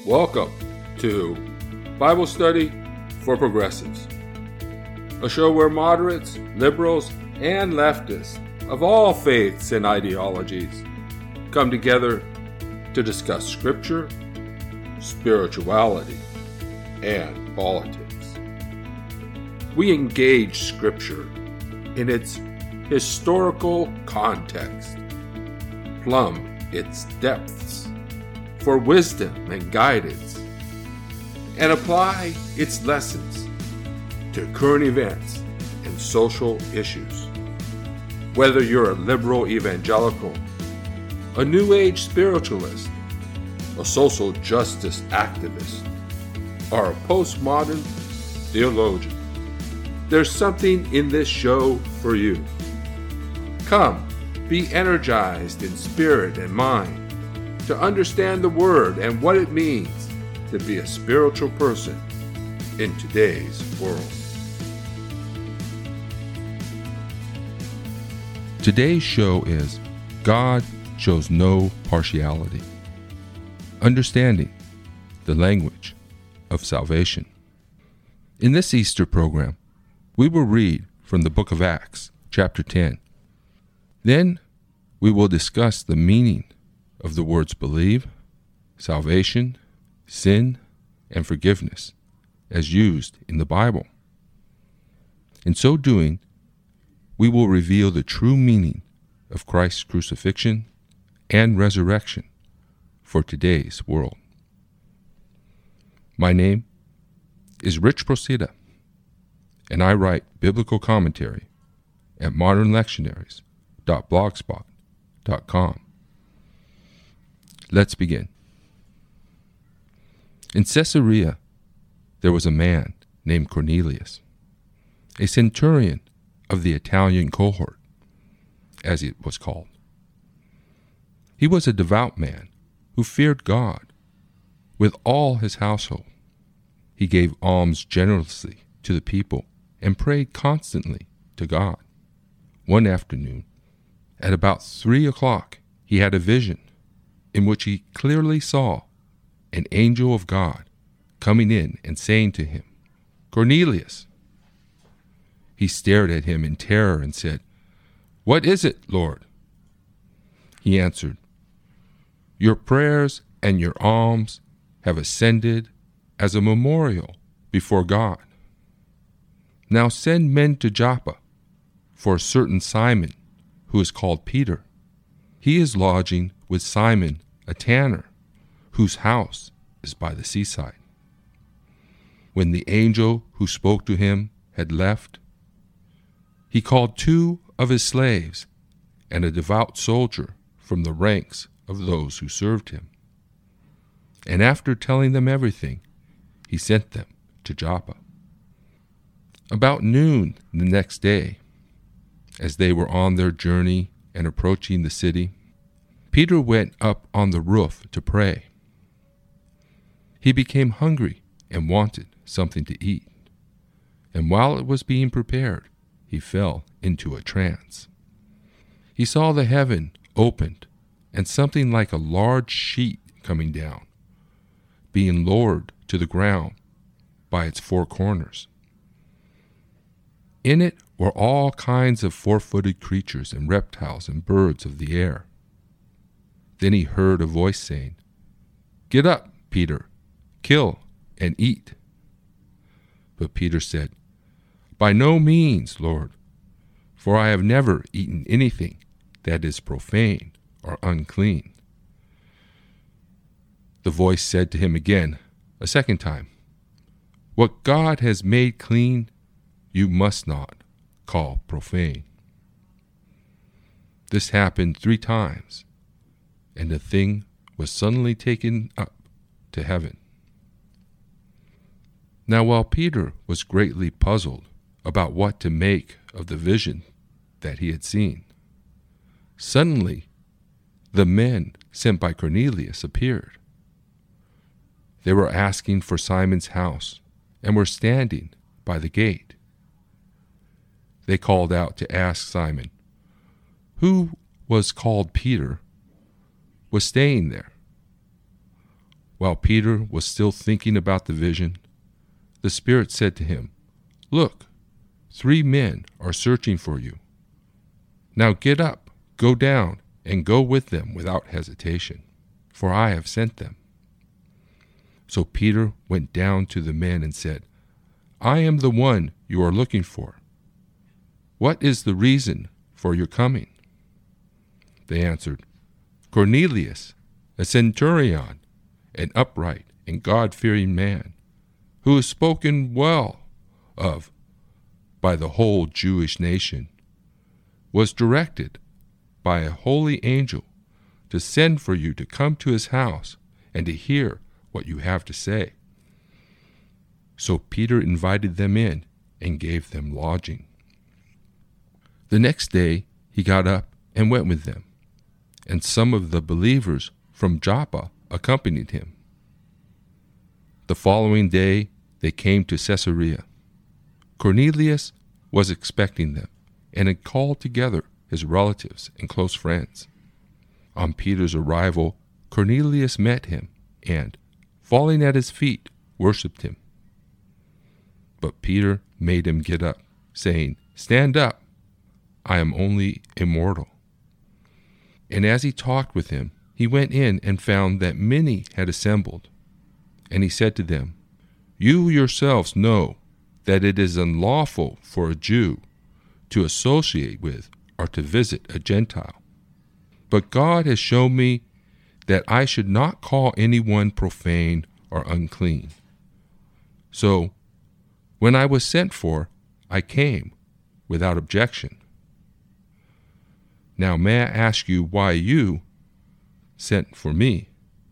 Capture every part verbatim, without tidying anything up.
Welcome to Bible Study for Progressives, a show where moderates, liberals, and leftists of all faiths and ideologies come together to discuss scripture, spirituality, and politics. We engage scripture in its historical context, plumb its depths for wisdom and guidance, and apply its lessons to current events and social issues. Whether you're a liberal evangelical, a New Age spiritualist, a social justice activist, or a postmodern theologian, there's something in this show for you. Come, be energized in spirit and mind to understand the Word and what it means to be a spiritual person in today's world. Today's show is God Shows No Partiality. Understanding the language of salvation. In this Easter program, we will read from the book of Acts, chapter ten. Then we will discuss the meaning of the words believe, salvation, sin, and forgiveness as used in the Bible. In so doing, we will reveal the true meaning of Christ's crucifixion and resurrection for today's world. My name is Rich Procida, and I write biblical commentary at modern lectionaries dot blogspot dot com. Let's begin. In Caesarea, there was a man named Cornelius, a centurion of the Italian cohort, as it was called. He was a devout man who feared God with all his household. He gave alms generously to the people and prayed constantly to God. One afternoon, at about three o'clock, he had a vision in which he clearly saw an angel of God coming in and saying to him, "Cornelius." He stared at him in terror and said, "What is it, Lord?" He answered, "Your prayers and your alms have ascended as a memorial before God. Now send men to Joppa for a certain Simon, who is called Peter. He is lodging with Simon, a tanner, whose house is by the seaside." When the angel who spoke to him had left, he called two of his slaves and a devout soldier from the ranks of those who served him. And after telling them everything, he sent them to Joppa. About noon the next day, as they were on their journey and approaching the city, Peter went up on the roof to pray. He became hungry and wanted something to eat, and while it was being prepared, he fell into a trance. He saw the heaven opened and something like a large sheet coming down, being lowered to the ground by its four corners. In it were all kinds of four-footed creatures and reptiles and birds of the air. Then he heard a voice saying, "Get up, Peter, kill and eat." But Peter said, "By no means, Lord, for I have never eaten anything that is profane or unclean." The voice said to him again, a second time, "What God has made clean, you must not call profane." This happened three times, and the thing was suddenly taken up to heaven. Now while Peter was greatly puzzled about what to make of the vision that he had seen, suddenly the men sent by Cornelius appeared. They were asking for Simon's house and were standing by the gate. They called out to ask Simon, who was called Peter, was staying there. While Peter was still thinking about the vision, the Spirit said to him, "Look, three men are searching for you. Now get up, go down, and go with them without hesitation, for I have sent them." So Peter went down to the men and said, "I am the one you are looking for. What is the reason for your coming?" They answered, "Cornelius, a centurion, an upright and God-fearing man, who is spoken well of by the whole Jewish nation, was directed by a holy angel to send for you to come to his house and to hear what you have to say." So Peter invited them in and gave them lodging. The next day he got up and went with them, and some of the believers from Joppa accompanied him. The following day they came to Caesarea. Cornelius was expecting them and had called together his relatives and close friends. On Peter's arrival, Cornelius met him and, falling at his feet, worshipped him. But Peter made him get up, saying, "Stand up, I am only a mortal." And as he talked with him, he went in and found that many had assembled. And he said to them, "You yourselves know that it is unlawful for a Jew to associate with or to visit a Gentile. But God has shown me that I should not call anyone profane or unclean. So, when I was sent for, I came without objection. Now may I ask you why you sent for me?"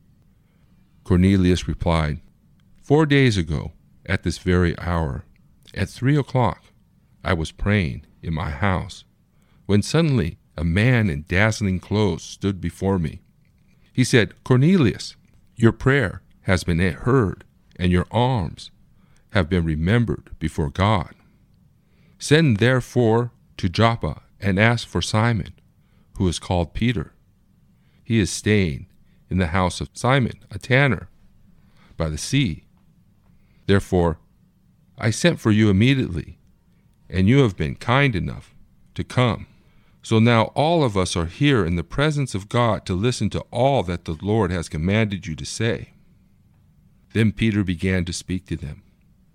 Cornelius replied, "Four days ago, at this very hour, at three o'clock, I was praying in my house, when suddenly a man in dazzling clothes stood before me. He said, 'Cornelius, your prayer has been heard, and your alms have been remembered before God. Send therefore to Joppa and ask for Simon, who is called Peter. He is staying in the house of Simon, a tanner, by the sea. Therefore I sent for you immediately, and you have been kind enough to come. So now all of us are here in the presence of God to listen to all that the Lord has commanded you to say.' Then Peter began to speak to them.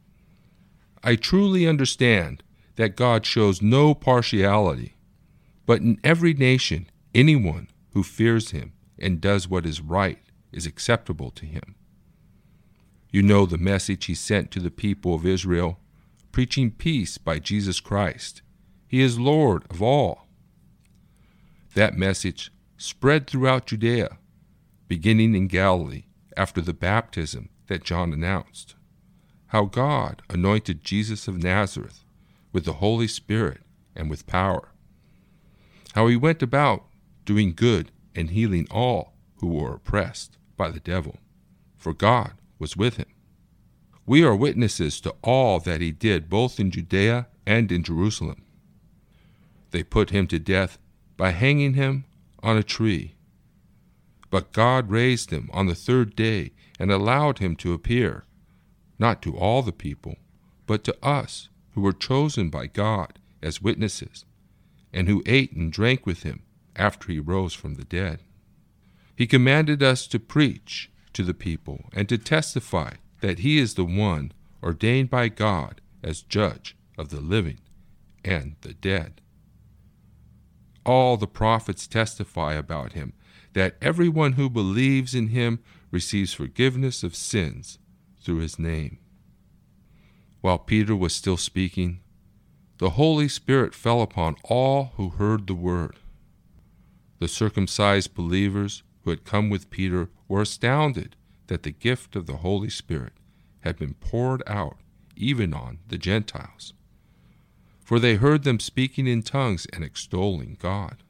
'I truly understand that God shows no partiality, but in every nation anyone who fears him and does what is right is acceptable to him. You know the message he sent to the people of Israel, preaching peace by Jesus Christ. He is Lord of all. That message spread throughout Judea, beginning in Galilee after the baptism that John announced, how God anointed Jesus of Nazareth with the Holy Spirit and with power, how he went about doing good and healing all who were oppressed by the devil, for God was with him. We are witnesses to all that he did both in Judea and in Jerusalem. They put him to death by hanging him on a tree. But God raised him on the third day and allowed him to appear, not to all the people, but to us who were chosen by God as witnesses, and who ate and drank with him after he rose from the dead. He commanded us to preach to the people and to testify that he is the one ordained by God as judge of the living and the dead. All the prophets testify about him, that everyone who believes in him receives forgiveness of sins through his name.' While Peter was still speaking, the Holy Spirit fell upon all who heard the word. The circumcised believers who had come with Peter were astounded that the gift of the Holy Spirit had been poured out even on the Gentiles, for they heard them speaking in tongues and extolling God.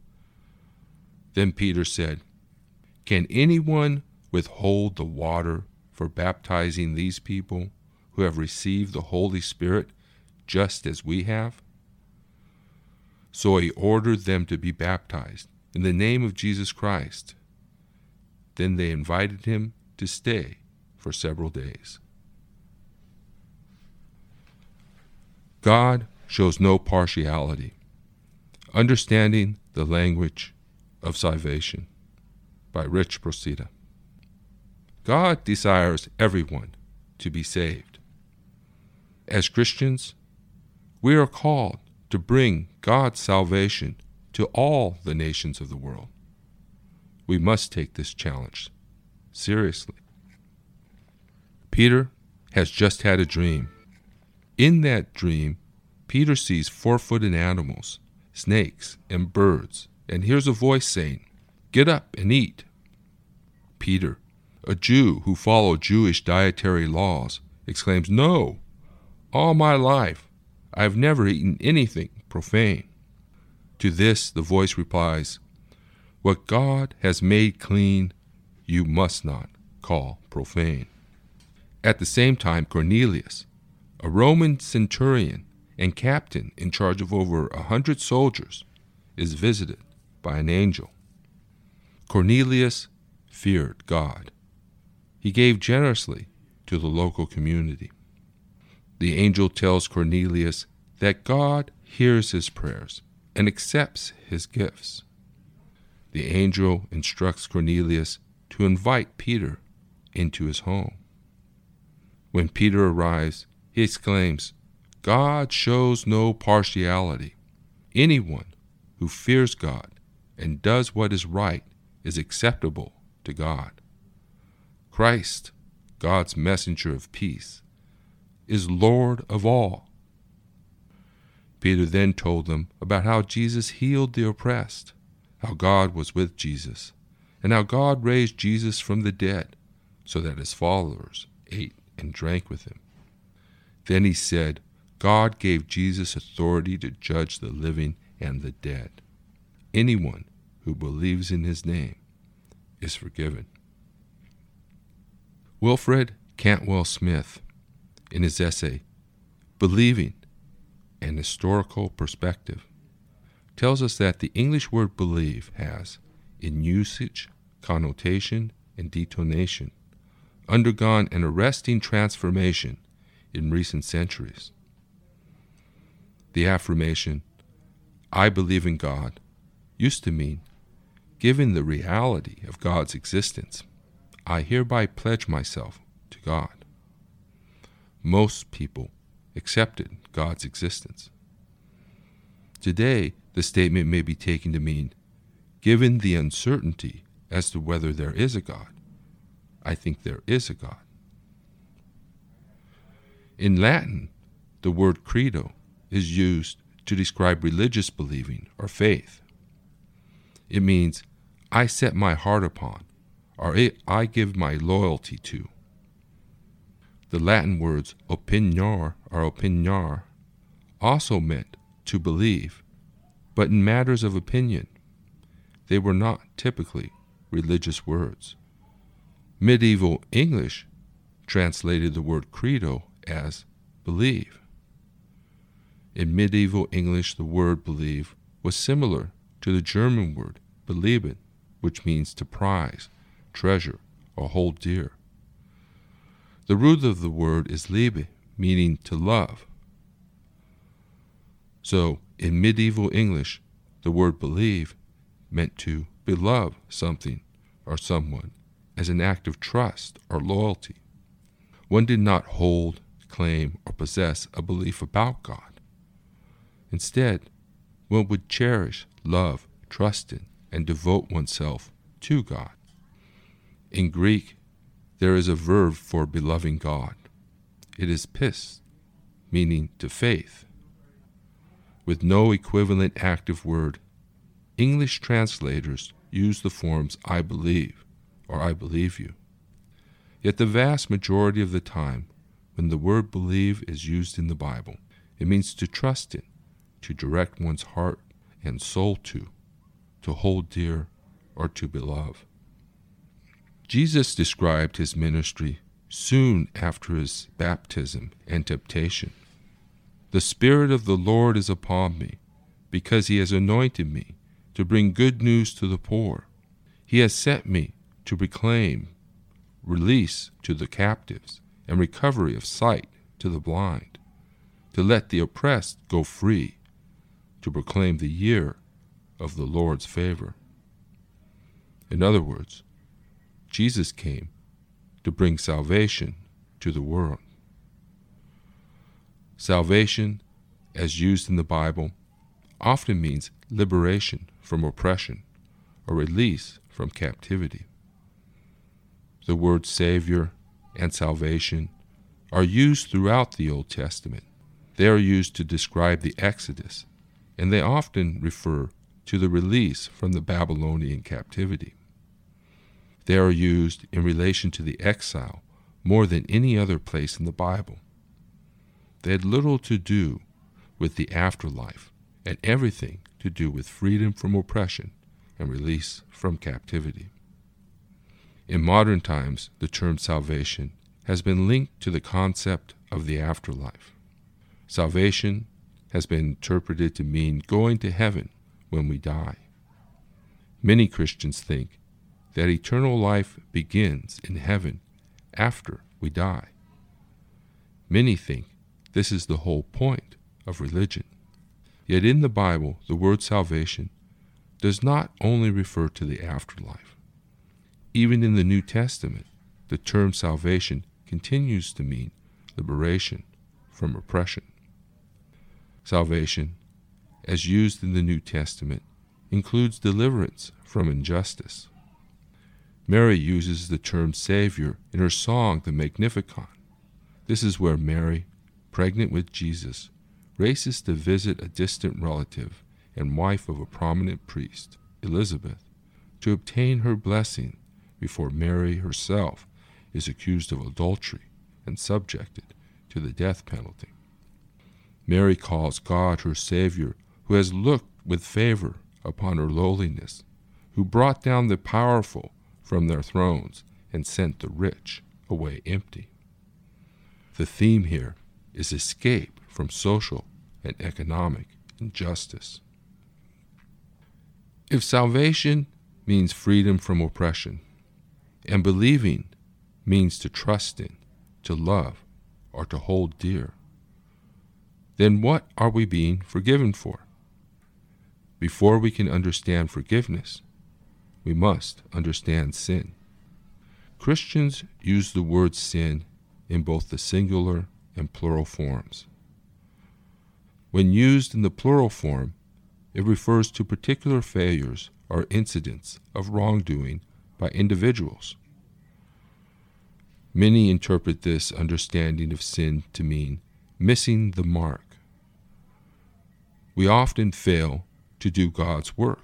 Then Peter said, 'Can anyone withhold the water for baptizing these people who have received the Holy Spirit just as we have?' So he ordered them to be baptized in the name of Jesus Christ. Then they invited him to stay for several days. God shows no partiality. Understanding the Language of Salvation by Rich Procida. God desires everyone to be saved. As Christians, we are called to bring God's salvation to all the nations of the world. We must take this challenge seriously. Peter has just had a dream. In that dream, Peter sees four-footed animals, snakes, and birds, and hears a voice saying, "Get up and eat." Peter, a Jew who followed Jewish dietary laws, exclaims, "No! All my life I have never eaten anything profane." To this the voice replies, "What God has made clean, you must not call profane." At the same time, Cornelius, a Roman centurion and captain in charge of over a hundred soldiers, is visited by an angel. Cornelius feared God. He gave generously to the local community. The angel tells Cornelius that God hears his prayers and accepts his gifts. The angel instructs Cornelius to invite Peter into his home. When Peter arrives, he exclaims, "God shows no partiality. Anyone who fears God and does what is right is acceptable to God. Christ, God's messenger of peace, is Lord of all." Peter then told them about how Jesus healed the oppressed, how God was with Jesus, and how God raised Jesus from the dead so that his followers ate and drank with him. Then he said, God gave Jesus authority to judge the living and the dead. Anyone who believes in his name is forgiven. Wilfred Cantwell Smith, in his essay, Believing: An Historical Perspective, tells us that the English word believe has, in usage, connotation, and detonation, undergone an arresting transformation in recent centuries. The affirmation, "I believe in God," used to mean, given the reality of God's existence, I hereby pledge myself to God. Most people accepted God's existence. Today, the statement may be taken to mean, given the uncertainty as to whether there is a God, I think there is a God. In Latin, the word credo is used to describe religious believing or faith. It means, I set my heart upon, or I give my loyalty to. The Latin words opinior or opiniar also meant to believe, but in matters of opinion. They were not typically religious words. Medieval English translated the word credo as believe. In medieval English, the word believe was similar to the German word belieben, which means to prize, treasure, or hold dear. The root of the word is Liebe, meaning to love. So, in medieval English, the word believe meant to beloved something or someone as an act of trust or loyalty. One did not hold, claim, or possess a belief about God. Instead, one would cherish, love, trust in, and devote oneself to God. In Greek, there is a verb for beloving God. It is pis, meaning to faith. With no equivalent active word, English translators use the forms I believe or I believe you. Yet the vast majority of the time, when the word believe is used in the Bible, it means to trust in, to direct one's heart and soul to, to hold dear, or to beloved. Jesus described his ministry soon after his baptism and temptation. The Spirit of the Lord is upon me, because he has anointed me to bring good news to the poor. He has sent me to proclaim release to the captives and recovery of sight to the blind, to let the oppressed go free, to proclaim the year of the Lord's favor. In other words, Jesus came to bring salvation to the world. Salvation, as used in the Bible, often means liberation from oppression or release from captivity. The words Savior and salvation are used throughout the Old Testament. They are used to describe the Exodus, and they often refer to the release from the Babylonian captivity. They are used in relation to the exile more than any other place in the Bible. They had little to do with the afterlife and everything to do with freedom from oppression and release from captivity. In modern times, the term salvation has been linked to the concept of the afterlife. Salvation has been interpreted to mean going to heaven when we die. Many Christians think that eternal life begins in heaven after we die. Many think this is the whole point of religion. Yet in the Bible, the word salvation does not only refer to the afterlife. Even in the New Testament, the term salvation continues to mean liberation from oppression. Salvation, as used in the New Testament, includes deliverance from injustice. Mary uses the term Savior in her song, the Magnificat. This is where Mary, pregnant with Jesus, races to visit a distant relative and wife of a prominent priest, Elizabeth, to obtain her blessing before Mary herself is accused of adultery and subjected to the death penalty. Mary calls God her Savior, who has looked with favor upon her lowliness, who brought down the powerful from their thrones and sent the rich away empty. The theme here is escape from social and economic injustice. If salvation means freedom from oppression, and believing means to trust in, to love, or to hold dear, then what are we being forgiven for? Before we can understand forgiveness, we must understand sin. Christians use the word sin in both the singular and plural forms. When used in the plural form, it refers to particular failures or incidents of wrongdoing by individuals. Many interpret this understanding of sin to mean missing the mark. We often fail to do God's work.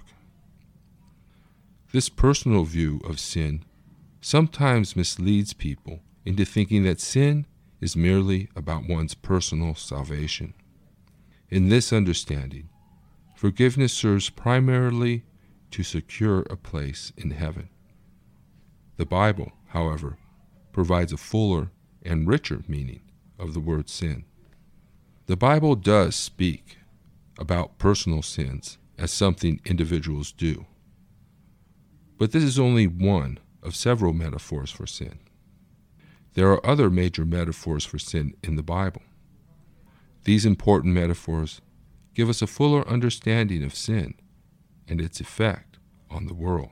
This personal view of sin sometimes misleads people into thinking that sin is merely about one's personal salvation. In this understanding, forgiveness serves primarily to secure a place in heaven. The Bible, however, provides a fuller and richer meaning of the word sin. The Bible does speak about personal sins as something individuals do, but this is only one of several metaphors for sin. There are other major metaphors for sin in the Bible. These important metaphors give us a fuller understanding of sin and its effect on the world.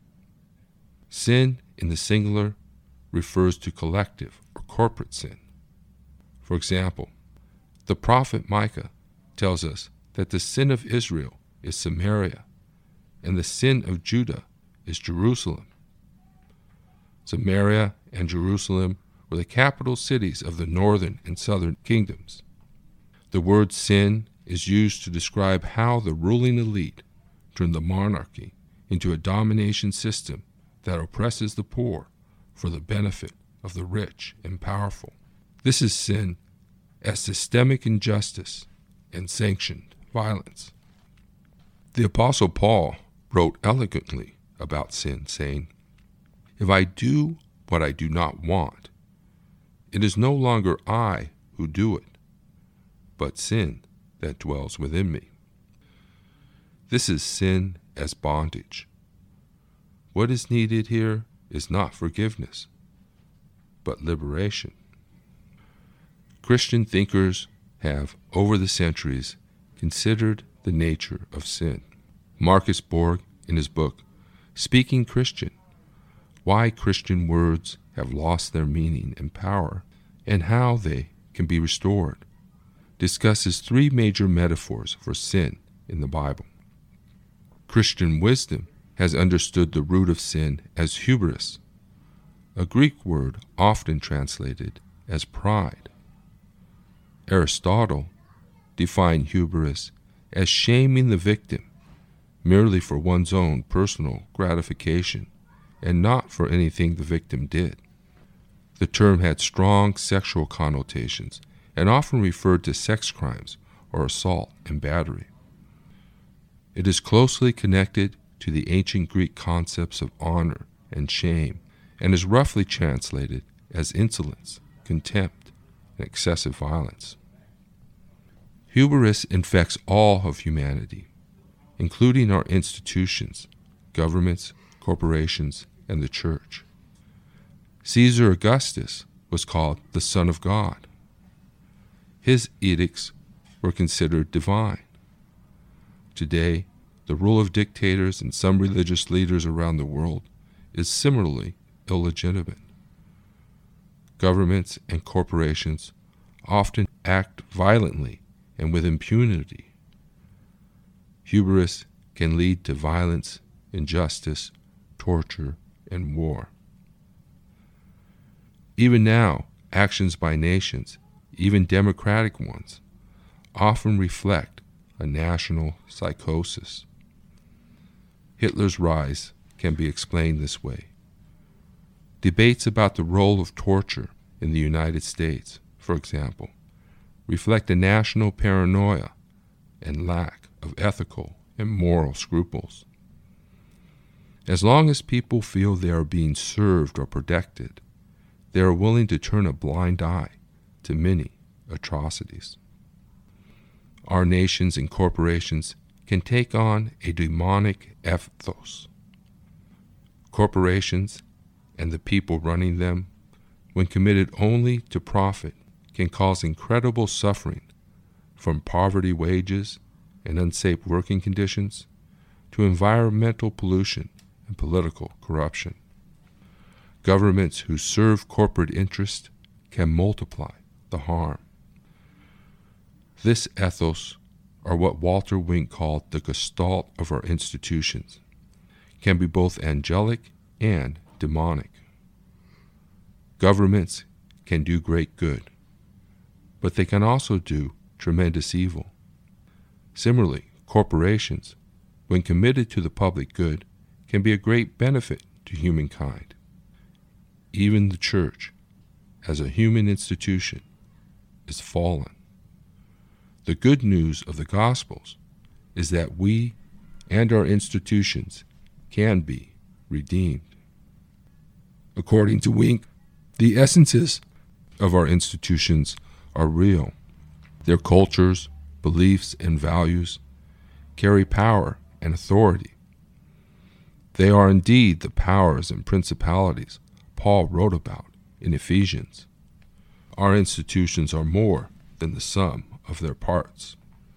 Sin in the singular refers to collective or corporate sin. For example, the prophet Micah tells us that the sin of Israel is Samaria and the sin of Judah is Jerusalem. Samaria and Jerusalem were the capital cities of the northern and southern kingdoms. The word sin is used to describe how the ruling elite turned the monarchy into a domination system that oppresses the poor for the benefit of the rich and powerful. This is sin as systemic injustice and sanctioned violence. The Apostle Paul wrote eloquently about sin, saying, "If I do what I do not want, it is no longer I who do it, but sin that dwells within me." This is sin as bondage. What is needed here is not forgiveness, but liberation. Christian thinkers have, over the centuries, considered the nature of sin. Marcus Borg, in his book, Speaking Christian, Why Christian Words Have Lost Their Meaning and Power, and How They Can Be Restored, discusses three major metaphors for sin in the Bible. Christian wisdom has understood the root of sin as hubris, a Greek word often translated as pride. Aristotle defined hubris as shaming the victim merely for one's own personal gratification and not for anything the victim did. The term had strong sexual connotations and often referred to sex crimes or assault and battery. It is closely connected to the ancient Greek concepts of honor and shame and is roughly translated as insolence, contempt, and excessive violence. Hubris infects all of humanity, including our institutions, governments, corporations, and the church. Caesar Augustus was called the Son of God. His edicts were considered divine. Today, the rule of dictators and some religious leaders around the world is similarly illegitimate. Governments and corporations often act violently and with impunity. Hubris can lead to violence, injustice, torture, and war. Even now, actions by nations, even democratic ones, often reflect a national psychosis. Hitler's rise can be explained this way. Debates about the role of torture in the United States, for example, reflect a national paranoia and lack of ethical and moral scruples. As long as people feel they are being served or protected, they are willing to turn a blind eye to many atrocities. Our nations and corporations can take on a demonic ethos. Corporations and the people running them, when committed only to profit, can cause incredible suffering, from poverty wages and unsafe working conditions to environmental pollution and political corruption. Governments who serve corporate interests can multiply the harm. This ethos, or what Walter Wink called the gestalt of our institutions, can be both angelic and demonic. Governments can do great good, but they can also do tremendous evil. Similarly, corporations, when committed to the public good, can be a great benefit to humankind. Even the church, as a human institution, is fallen. The good news of the Gospels is that we and our institutions can be redeemed. According to Wink, the essences of our institutions are real. Their cultures, beliefs, and values carry power and authority. They are indeed the powers and principalities Paul wrote about in Ephesians. Our institutions are more than the sum of their parts.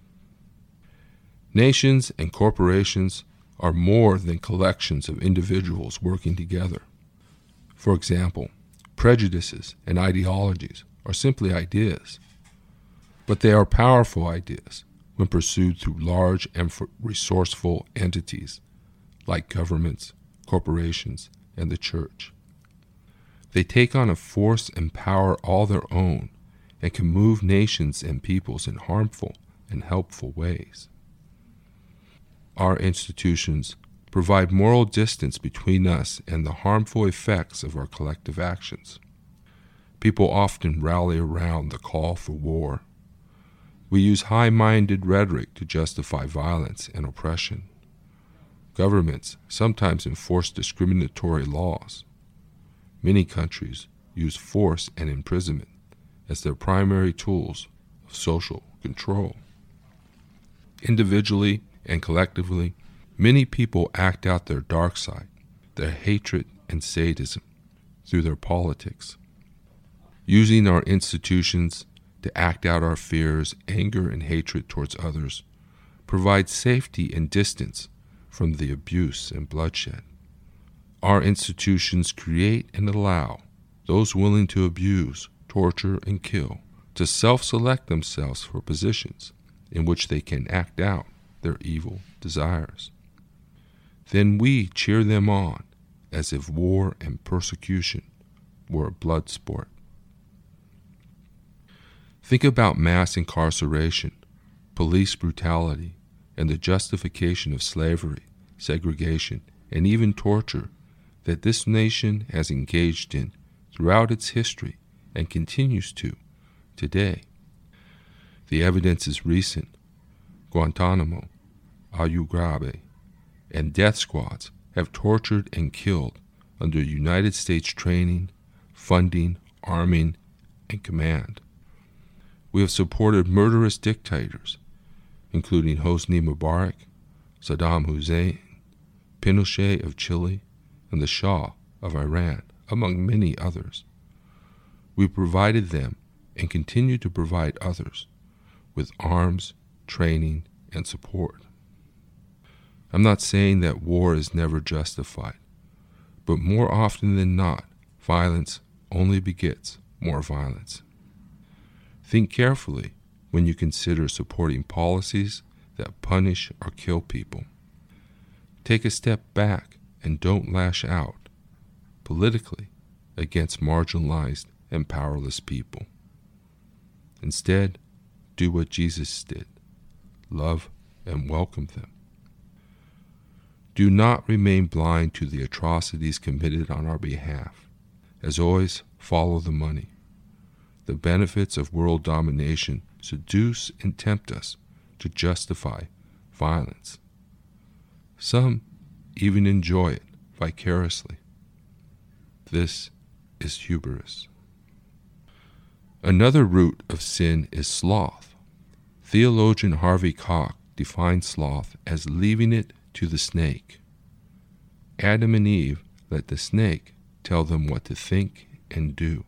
Nations and corporations are more than collections of individuals working together. For example, prejudices and ideologies are simply ideas, but they are powerful ideas when pursued through large and resourceful entities like governments, corporations, and the church. They take on a force and power all their own and can move nations and peoples in harmful and helpful ways. Our institutions provide moral distance between us and the harmful effects of our collective actions. People often rally around the call for war. We use high-minded rhetoric to justify violence and oppression. Governments sometimes enforce discriminatory laws. Many countries use force and imprisonment as their primary tools of social control. Individually and collectively, many people act out their dark side, their hatred and sadism, through their politics. Using our institutions to act out our fears, anger, and hatred towards others provides safety and distance from the abuse and bloodshed. Our institutions create and allow those willing to abuse, torture, and kill to self-select themselves for positions in which they can act out their evil desires. Then we cheer them on as if war and persecution were a blood sport. Think about mass incarceration, police brutality, and the justification of slavery, segregation, and even torture that this nation has engaged in throughout its history and continues to today. The evidence is recent. Guantanamo, Abu Ghraib, and death squads have tortured and killed under United States training, funding, arming, and command. We have supported murderous dictators, including Hosni Mubarak, Saddam Hussein, Pinochet of Chile, and the Shah of Iran, among many others. We provided them and continue to provide others with arms, training, and support. I'm not saying that war is never justified, but more often than not, violence only begets more violence. Think carefully when you consider supporting policies that punish or kill people. Take a step back and don't lash out politically against marginalized and powerless people. Instead, do what Jesus did: love and welcome them. Do not remain blind to the atrocities committed on our behalf. As always, follow the money. The benefits of world domination seduce and tempt us to justify violence. Some even enjoy it vicariously. This is hubris. Another root of sin is sloth. Theologian Harvey Koch defines sloth as leaving it to the snake. Adam and Eve let the snake tell them what to think and do.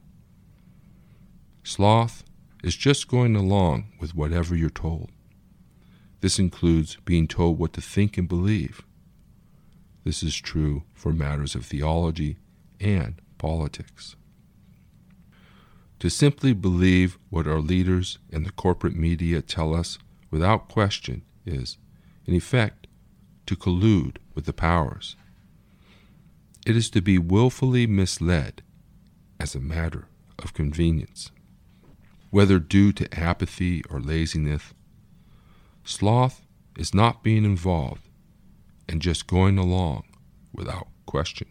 Sloth is just going along with whatever you're told. This includes being told what to think and believe. This is true for matters of theology and politics. To simply believe what our leaders and the corporate media tell us without question is, in effect, to collude with the powers. It is to be willfully misled as a matter of convenience. Whether due to apathy or laziness, sloth is not being involved and just going along without question.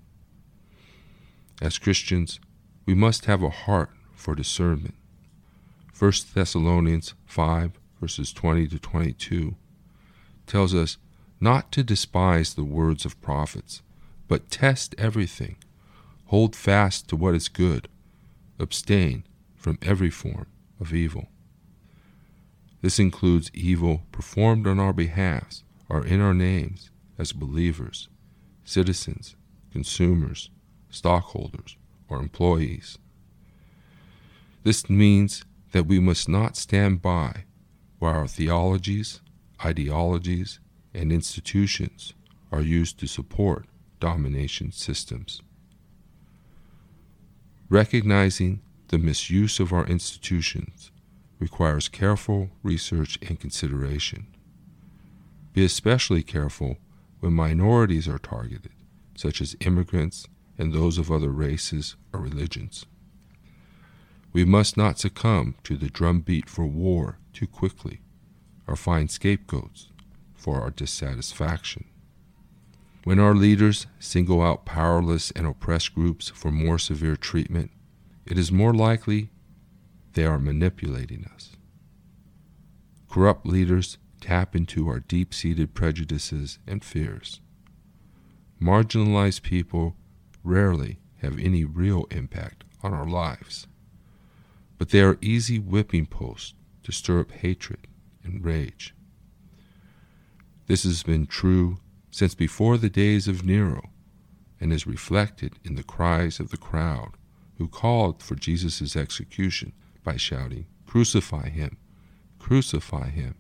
As Christians, we must have a heart for discernment. First Thessalonians five, verses twenty to twenty-two, tells us not to despise the words of prophets, but test everything, hold fast to what is good, abstain from every form of evil. This includes evil performed on our behalf or in our names as believers, citizens, consumers, stockholders, or employees. This means that we must not stand by while our theologies, ideologies, and institutions are used to support domination systems. Recognizing the misuse of our institutions requires careful research and consideration. Be especially careful when minorities are targeted, such as immigrants and those of other races or religions. We must not succumb to the drumbeat for war too quickly or find scapegoats for our dissatisfaction. When our leaders single out powerless and oppressed groups for more severe treatment, it is more likely they are manipulating us. Corrupt leaders tap into our deep-seated prejudices and fears. Marginalized people rarely have any real impact on our lives, but they are easy whipping posts to stir up hatred and rage. This has been true since before the days of Nero and is reflected in the cries of the crowd who called for Jesus' execution by shouting, "Crucify him! Crucify him!"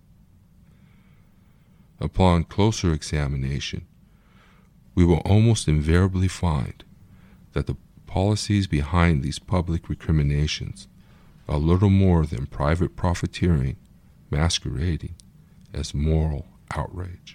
Upon closer examination, we will almost invariably find that the policies behind these public recriminations are little more than private profiteering masquerading as moral outrage.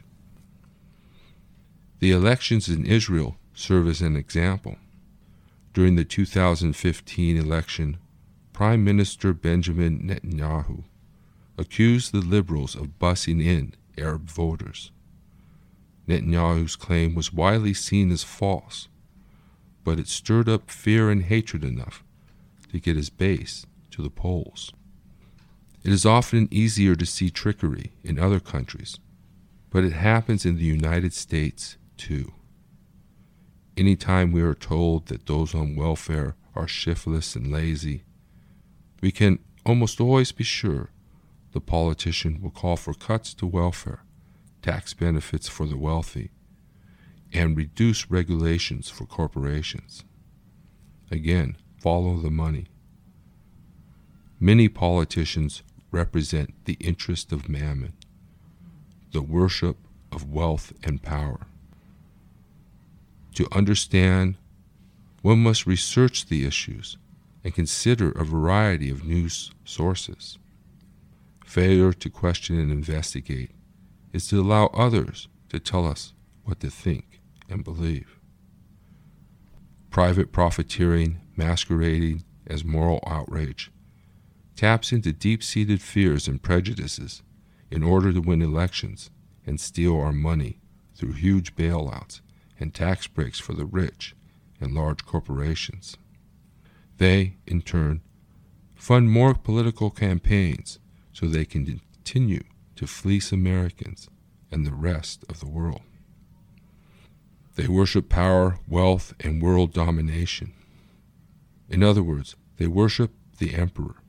The elections in Israel serve as an example. During the two thousand fifteen election, Prime Minister Benjamin Netanyahu accused the liberals of bussing in Arab voters. Netanyahu's claim was widely seen as false, but it stirred up fear and hatred enough to get his base to the polls. It is often easier to see trickery in other countries, but it happens in the United States too. Anytime we are told that those on welfare are shiftless and lazy, we can almost always be sure the politician will call for cuts to welfare, tax benefits for the wealthy, and reduce regulations for corporations. Again, follow the money. Many politicians represent the interest of mammon, the worship of wealth and power. To understand, one must research the issues and consider a variety of news sources. Failure to question and investigate is to allow others to tell us what to think and believe. Private profiteering masquerading as moral outrage taps into deep-seated fears and prejudices in order to win elections and steal our money through huge bailouts and tax breaks for the rich and large corporations. They, in turn, fund more political campaigns so they can continue to fleece Americans and the rest of the world. They worship power, wealth, and world domination. In other words, they worship the emperor.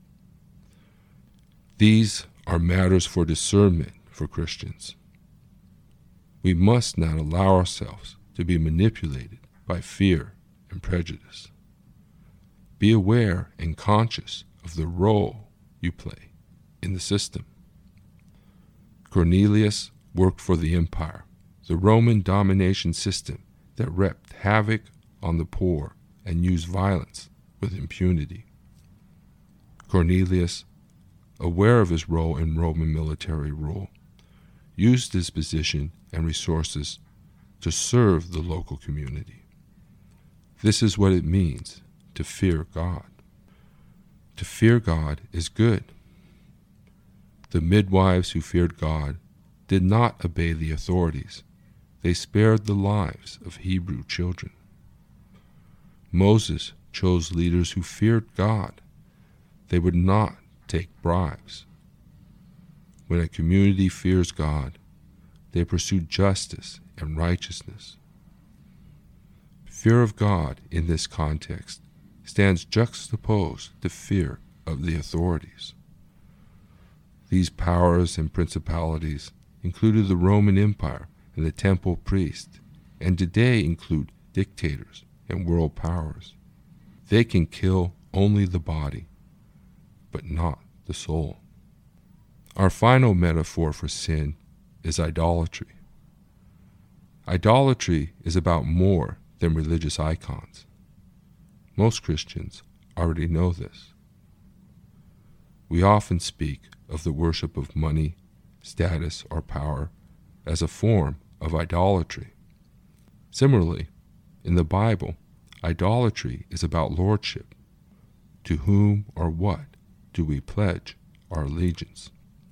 These are matters for discernment for Christians. We must not allow ourselves to be manipulated by fear and prejudice. Be aware and conscious of the role you play in the system. Cornelius worked for the empire, the Roman domination system that wreaked havoc on the poor and used violence with impunity. Cornelius, aware of his role in Roman military rule, used his position and resources to serve the local community. This is what it means to fear God. To fear God is good. The midwives who feared God did not obey the authorities. They spared the lives of Hebrew children. Moses chose leaders who feared God. They would not take bribes. When a community fears God, they pursue justice and righteousness. Fear of God in this context stands juxtaposed to fear of the authorities. These powers and principalities included the Roman Empire and the temple priest, and today include dictators and world powers. They can kill only the body, but not the soul. Our final metaphor for sin is idolatry. Idolatry is about more than religious icons. Most Christians already know this. We often speak of the worship of money, status, or power as a form of idolatry. Similarly, in the Bible, idolatry is about lordship. To whom or what do we pledge our allegiance?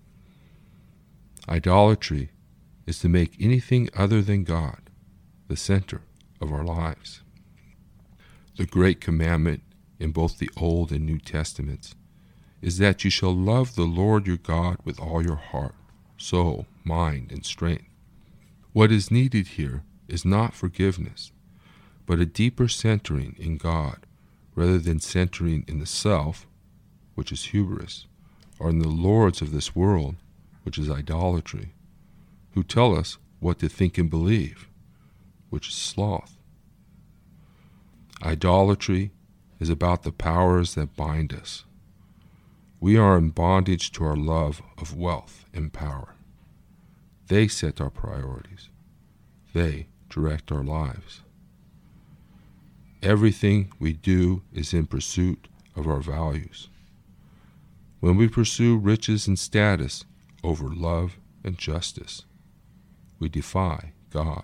Idolatry is to make anything other than God the center of our lives. The great commandment in both the Old and New Testaments is that you shall love the Lord your God with all your heart, soul, mind, and strength. What is needed here is not forgiveness, but a deeper centering in God rather than centering in the self, which is hubris, or in the lords of this world, which is idolatry, who tell us what to think and believe, which is sloth. Idolatry is about the powers that bind us. We are in bondage to our love of wealth and power. They set our priorities. They direct our lives. Everything we do is in pursuit of our values. When we pursue riches and status over love and justice, we defy God.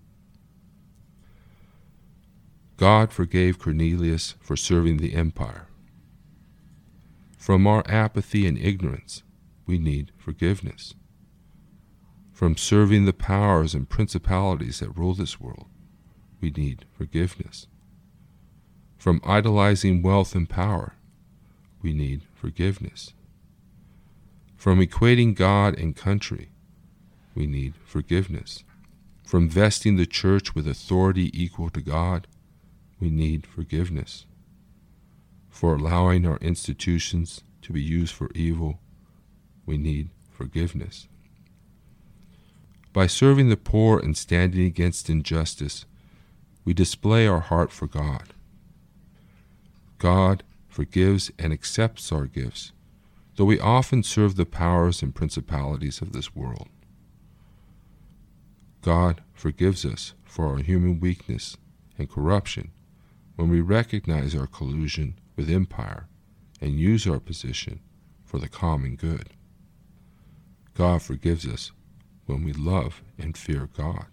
God forgave Cornelius for serving the empire. From our apathy and ignorance, we need forgiveness. From serving the powers and principalities that rule this world, we need forgiveness. From idolizing wealth and power, we need forgiveness. From equating God and country, we need forgiveness. From vesting the church with authority equal to God, we need forgiveness. For allowing our institutions to be used for evil, we need forgiveness. By serving the poor and standing against injustice, we display our heart for God. God forgives and accepts our gifts, though we often serve the powers and principalities of this world. God forgives us for our human weakness and corruption when we recognize our collusion with empire and use our position for the common good. God forgives us when we love and fear God.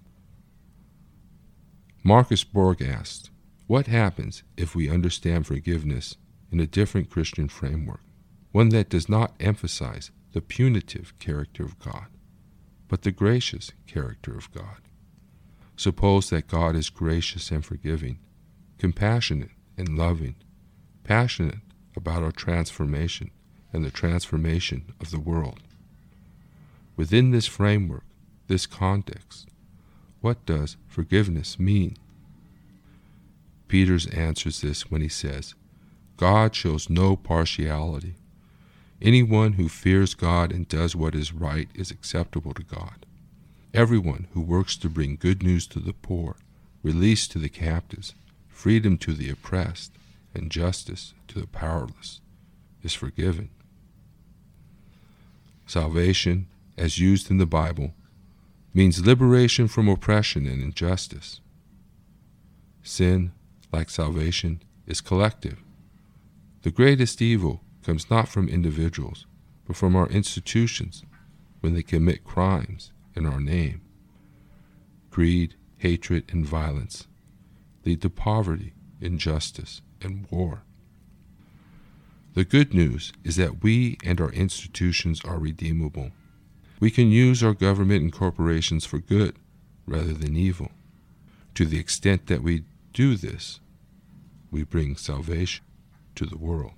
Marcus Borg asked, what happens if we understand forgiveness in a different Christian framework, one that does not emphasize the punitive character of God, but the gracious character of God? Suppose that God is gracious and forgiving, compassionate and loving, passionate about our transformation and the transformation of the world. Within this framework, this context, what does forgiveness mean? Peter answers this when he says, God shows no partiality. Anyone who fears God and does what is right is acceptable to God. Everyone who works to bring good news to the poor, release to the captives, freedom to the oppressed, and justice to the powerless is forgiven. Salvation, as used in the Bible, means liberation from oppression and injustice. Sin, like salvation, is collective. The greatest evil comes not from individuals, but from our institutions when they commit crimes in our name. Greed, hatred, and violence lead to poverty, injustice, and war. The good news is that we and our institutions are redeemable. We can use our government and corporations for good rather than evil. To the extent that we do this, we bring salvation to the world.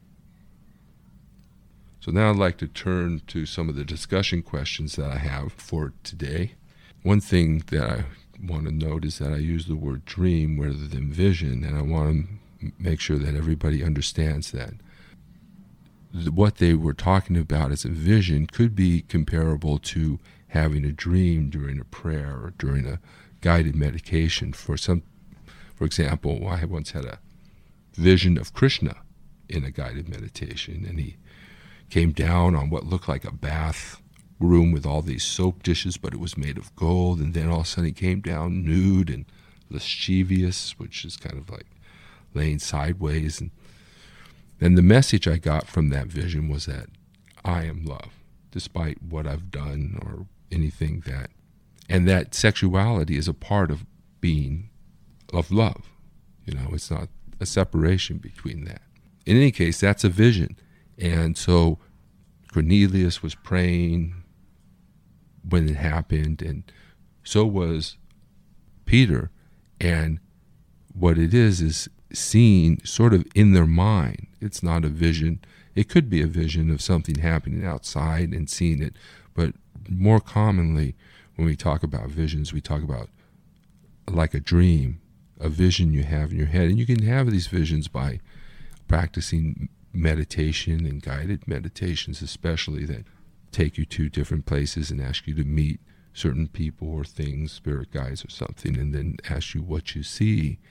So now I'd like to turn to some of the discussion questions that I have for today. One thing that I want to note is that I use the word dream rather than vision, and I want to make sure that everybody understands that. What they were talking about as a vision could be comparable to having a dream during a prayer or during a guided meditation. For some, for example, I once had a vision of Krishna in a guided meditation, and he came down on what looked like a bath room with all these soap dishes, but it was made of gold, and then all of a sudden he came down nude and lascivious, which is kind of like laying sideways. And then the message I got from that vision was that I am love, despite what I've done or anything that, and that sexuality is a part of being of love. You know, it's not a separation between that. In any case, that's a vision. And so Cornelius was praying when it happened, and so was Peter. And what it is is seen sort of in their mind. It's not a vision. It could be a vision of something happening outside and seeing it, but more commonly when we talk about visions, we talk about like a dream, a vision you have in your head. And you can have these visions by practicing meditation and guided meditations, especially, that take you to different places and ask you to meet certain people or things, spirit guides or something, and then ask you what you see.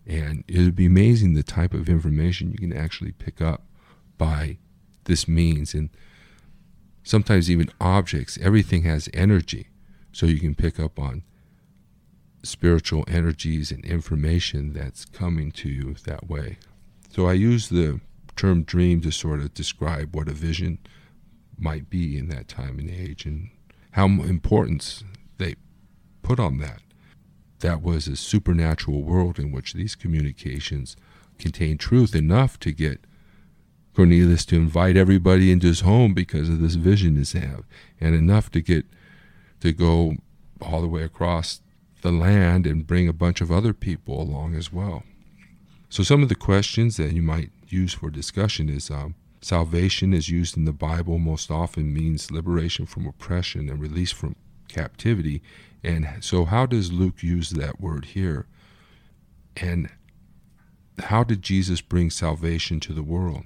And it would be amazing the type of information you can actually pick up by this means. And sometimes even objects, everything has energy. So you can pick up on spiritual energies and information that's coming to you that way. So I use the term dream to sort of describe what a vision might be in that time and age and how importance they put on that. That was a supernatural world in which these communications contained truth enough to get Cornelius to invite everybody into his home because of this vision he had, and enough to get to go all the way across the land and bring a bunch of other people along as well. So some of the questions that you might use for discussion is um, salvation is used in the Bible most often means liberation from oppression and release from captivity. And so how does Luke use that word here? And how did Jesus bring salvation to the world?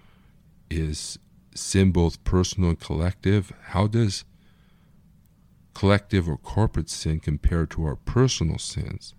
Is sin both personal and collective? How does collective or corporate sin compare to our personal sins?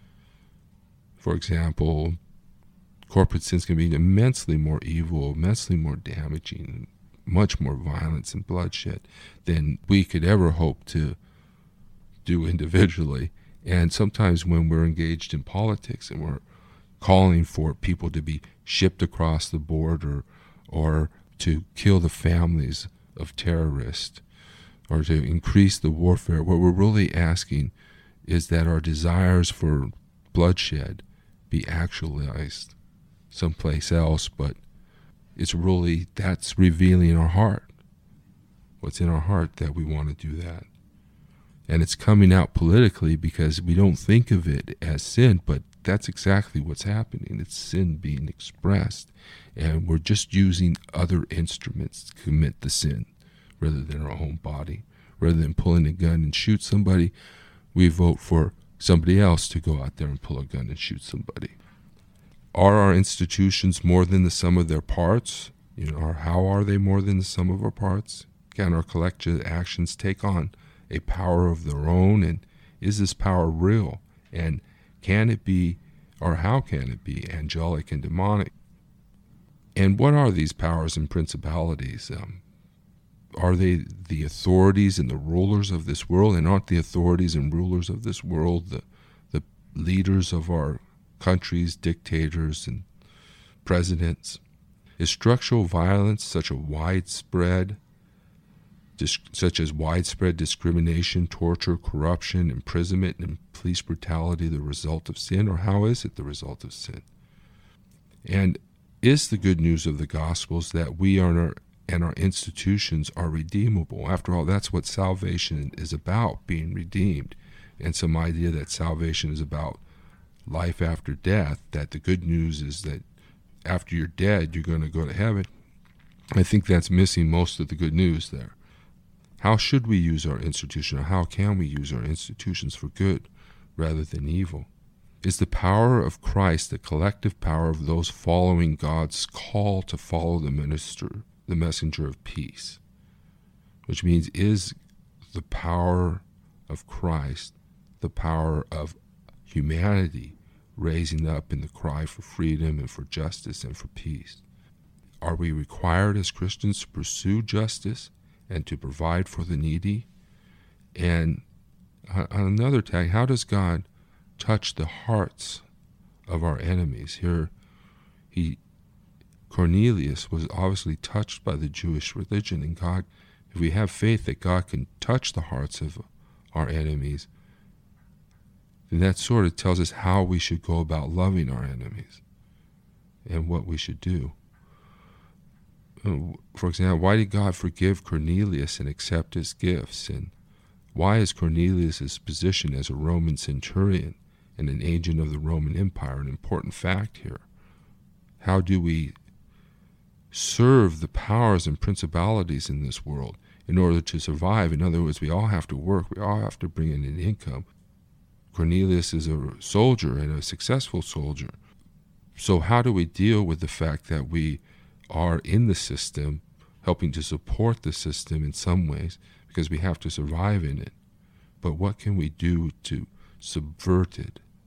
For example, corporate sins can be immensely more evil, immensely more damaging, much more violence and bloodshed than we could ever hope to do individually. And sometimes when we're engaged in politics and we're calling for people to be shipped across the border or to kill the families of terrorists or to increase the warfare, what we're really asking is that our desires for bloodshed be actualized someplace else, but it's really, that's revealing our heart, what's in our heart, that we want to do that. And it's coming out politically because we don't think of it as sin, but that's exactly what's happening. It's sin being expressed, and we're just using other instruments to commit the sin rather than our own body. Rather than pulling a gun and shoot somebody, we vote for somebody else to go out there and pull a gun and shoot somebody. Are our institutions more than the sum of their parts? You know, or how are they more than the sum of our parts? Can our collective actions take on a power of their own? And is this power real? And can it be, or how can it be, angelic and demonic? And what are these powers and principalities? Um, are they the authorities and the rulers of this world? And aren't the authorities and rulers of this world the, the leaders of our countries, dictators and presidents? Is structural violence such a widespread Dis- such as widespread discrimination, torture, corruption, imprisonment, and police brutality the result of sin, or how is it the result of sin? And is the good news of the Gospels that we are our, and our institutions are redeemable? After all, that's what salvation is about, being redeemed. And some idea that salvation is about life after death, that the good news is that after you're dead, you're going to go to heaven. I think that's missing most of the good news there. How should we use our institution, or how can we use our institutions for good rather than evil? Is the power of Christ the collective power of those following God's call to follow the minister, the messenger of peace? Which means, is the power of Christ the power of humanity raising up in the cry for freedom and for justice and for peace? Are we required as Christians to pursue justice and to provide for the needy? And on another tag, how does God touch the hearts of our enemies? Here, he Cornelius was obviously touched by the Jewish religion, and God, if we have faith that God can touch the hearts of our enemies, then that sort of tells us how we should go about loving our enemies and what we should do. For example, why did God forgive Cornelius and accept his gifts? And why is Cornelius' position as a Roman centurion and an agent of the Roman Empire an important fact here? How do we serve the powers and principalities in this world in order to survive? In other words, we all have to work. We all have to bring in an income. Cornelius is a soldier and a successful soldier. So how do we deal with the fact that we are in the system, helping to support the system in some ways, because we have to survive in it? But what can we do to subvert it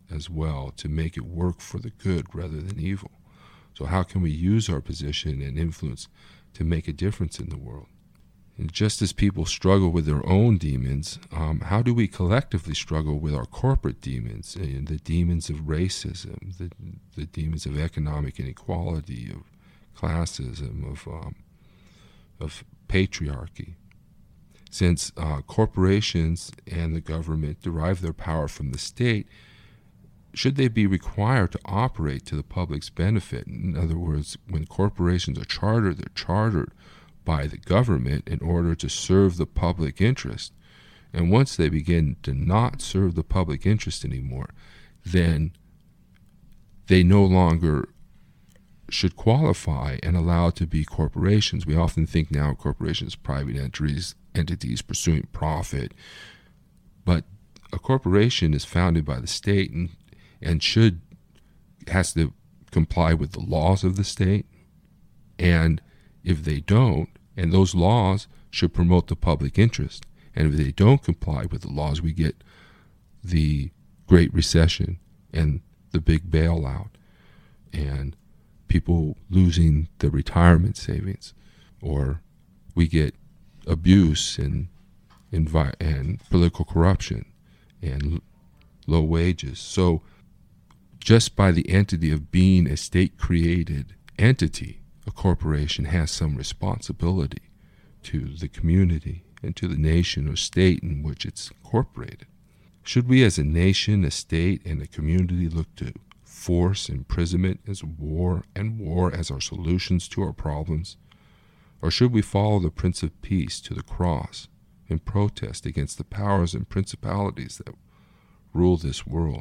as well to make it work for the good rather than evil. So how can we use our position and influence to make a difference in the world? And just as people struggle with their own demons, um, how do we collectively struggle with our corporate demons, and the demons of racism, the, the demons of economic inequality, of classism, of, um, of patriarchy? Since uh, corporations and the government derive their power from the state, should they be required to operate to the public's benefit? In other words, when corporations are chartered, they're chartered by the government in order to serve the public interest. And once they begin to not serve the public interest anymore, then they no longer should qualify and allowed to be corporations. We often think now of corporations, private entities, entities pursuing profit, but a corporation is founded by the state and, and should has to comply with the laws of the state. And if they don't, and those laws should promote the public interest, and if they don't comply with the laws, we get the Great Recession and the big bailout and people losing their retirement savings, or we get abuse and envi- and political corruption and l- low wages. So just by the entity of being a state-created entity, a corporation has some responsibility to the community and to the nation or state in which it's incorporated. Should we as a nation, a state, and a community look to force, imprisonment as war, and war as our solutions to our problems? Or should we follow the Prince of Peace to the cross and protest against the powers and principalities that rule this world?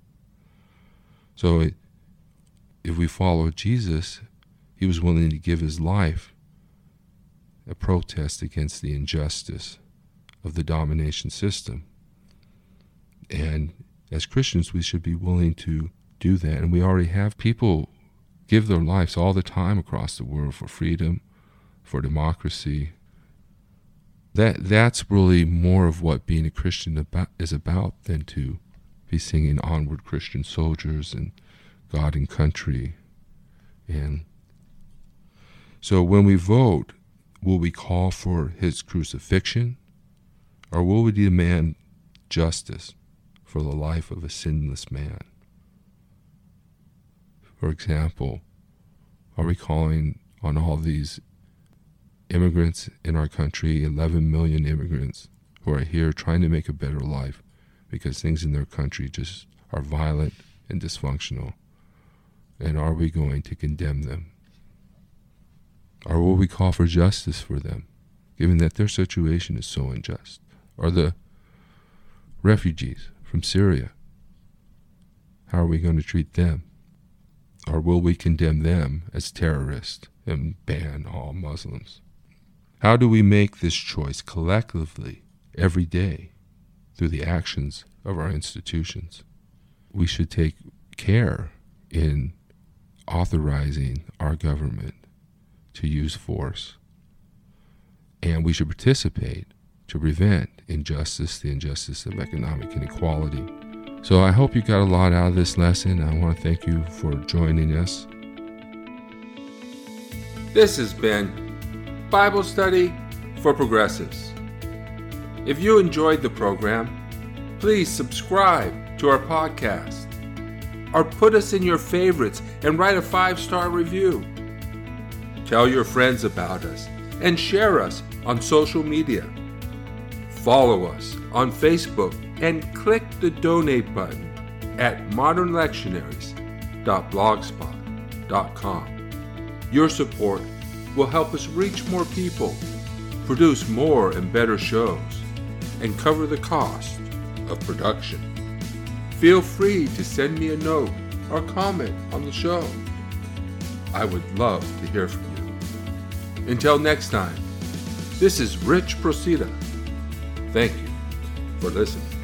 So it, if we follow Jesus, he was willing to give his life a protest against the injustice of the domination system. And as Christians, we should be willing to do that. And we already have people give their lives all the time across the world for freedom, for democracy. That that's really more of what being a Christian about, is about than to be singing Onward Christian Soldiers and God and Country. And so when we vote, will we call for his crucifixion, or will we demand justice for the life of a sinless man? For example, are we calling on all these immigrants in our country, eleven million immigrants who are here trying to make a better life because things in their country just are violent and dysfunctional? And are we going to condemn them? Or will we call for justice for them, given that their situation is so unjust? Or the refugees from Syria, how are we going to treat them? Or will we condemn them as terrorists and ban all Muslims? How do we make this choice collectively every day through the actions of our institutions? We should take care in authorizing our government to use force, and we should participate to prevent injustice, the injustice of economic inequality. So I hope you got a lot out of this lesson. I want to thank you for joining us. This has been Bible Study for Progressives. If you enjoyed the program, please subscribe to our podcast, or put us in your favorites and write a five-star review. Tell your friends about us and share us on social media. Follow us on Facebook and click the donate button at modern lectionaries dot blogspot dot com. Your support will help us reach more people, produce more and better shows, and cover the cost of production. Feel free to send me a note or comment on the show. I would love to hear from you. Until next time, this is Rich Procida. Thank you for listening.